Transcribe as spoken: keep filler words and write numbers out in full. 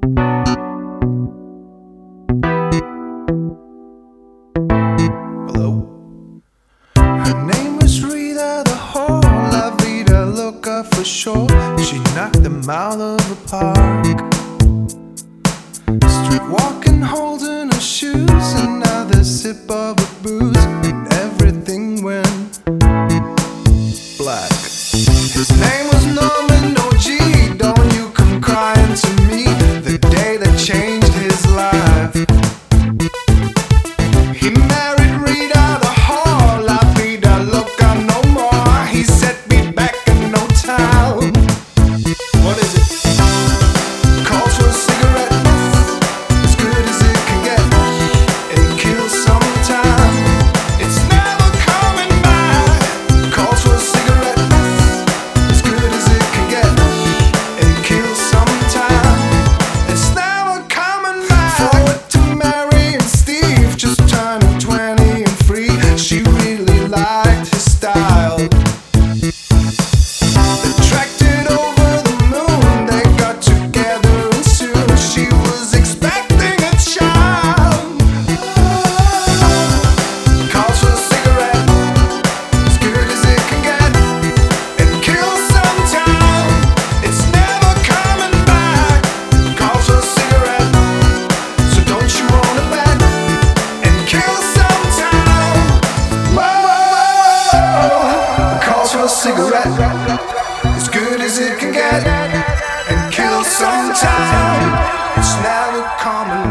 Hello? Her name was Rita, the whole La Vida Loca for sure. She knocked them out of the park. Street walking, holding her shoes, another sip of a booze, and everything went black. His name was Norman O G. Don't you come crying to me, the day that changed his life. He married Rita, the whole La Vida Loca no more. He set me back in no time. What is it? Calls for a cigarette, as good as it can get, and kills sometime. It's never coming back. Calls for a cigarette, as good as it can get, and kills sometime. It's never coming back. Forward to Mary and Steve, just turning twenty and free. She really liked his style. Attracted over the moon, they got together and soon she was expecting a child. Calls for a cigarette, as good as it can get, and kills sometime. It's never coming back. Calls for a cigarette, so don't you wanna bet, and kill sometime. Whoa. Calls for a cigarette, as good as it can get, and kill sometime. It's never coming